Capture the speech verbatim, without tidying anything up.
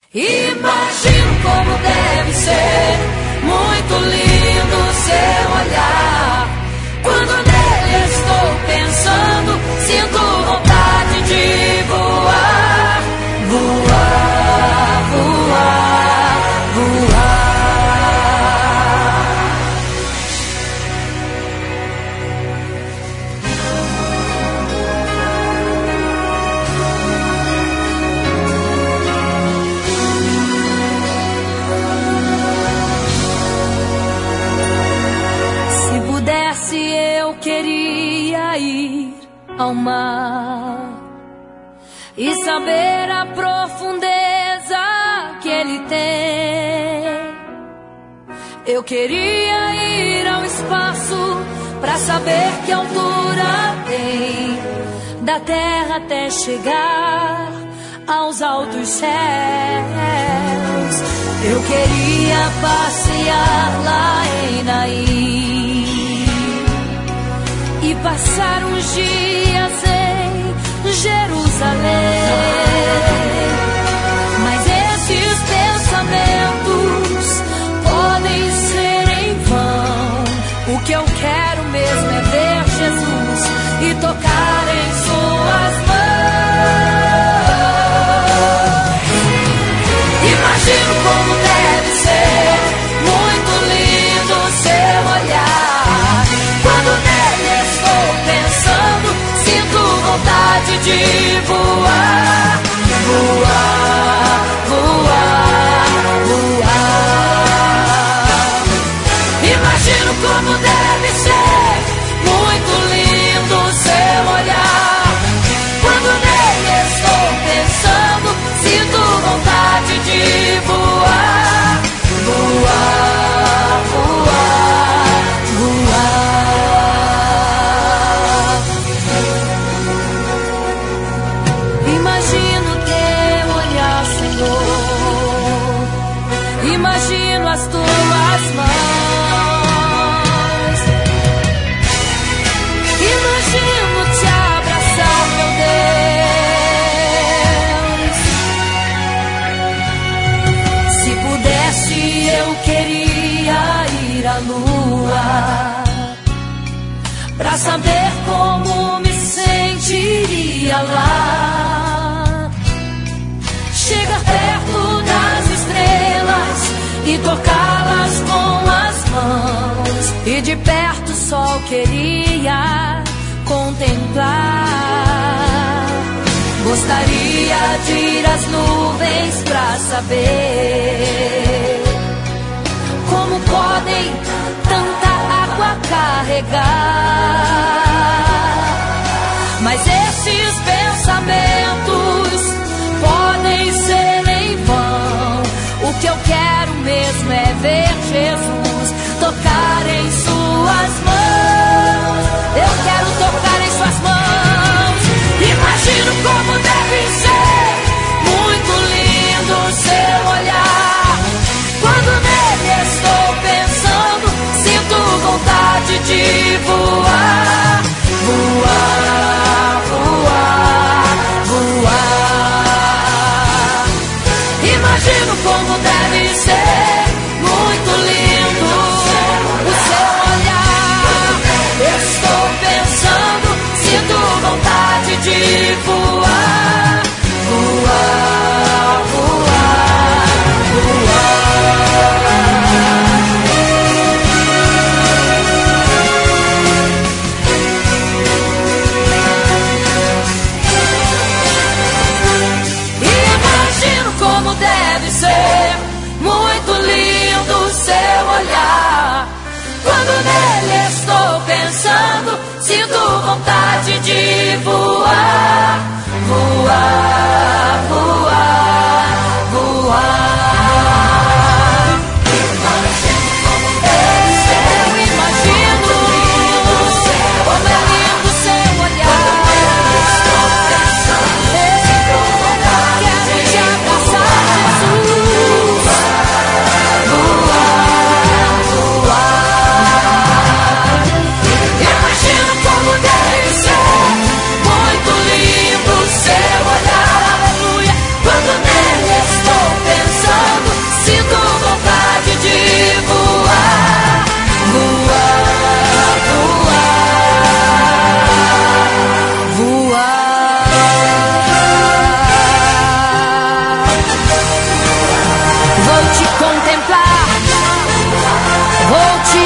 Imagino como deve ser muito lindo seu olhar. Quando nele estou pensando, sinto vontade de voar, voar, voar, voar. Se pudesse, eu queria ir ao mar e saber a profundeza que ele tem. Eu queria ir ao espaço pra saber que altura tem, da terra até chegar aos altos céus. Eu queria passear lá em Naim e passar uns dias em Jerusalém. Mas esses pensamentos podem ser em vão. O que eu quero mesmo é ver Jesus e tocar em suas mãos. Imagino como deve ser muito lindo seu olhar. Quando nele estou pensando, sinto vontade de voar, voar, voar, voar. Imagino como deve ser muito lindo seu olhar. Quando nele estou pensando, sinto vontade de voar, voar, voar, voar. Imagino teu olhar, Senhor. Imagino as tuas mãos. Imagino te abraçar, meu Deus. Se pudesse, eu queria ir à lua pra saber como me sentiria lá. Chegar perto das estrelas e tocá-las com as mãos, e de perto só queria contemplar. Gostaria de ir às nuvens pra saber como podem tanta água carregar. Mas esses pensamentos podem ser em vão. O que eu quero mesmo é ver Jesus tocar em suas mãos. Eu quero tocar em suas mãos. Imagino como deve ser muito lindo seu olhar. Quando nele estou pensando, sinto vontade de voar, voar, voar, voar. Imagino como deve ser muito lindo o seu olhar. Estou pensando, sinto vontade de voar, voar, voar, voar. Imagino como deve ser muito lindo seu olhar. Quando nele estou pensando, sinto vontade de voar, voar, voar, voar. Eu imagino como é lindo seu olhar. Quero te abraçar, Jesus. Voar, voar. Imagino como deve ser muito lindo seu olhar. Aleluia. Quando Vou te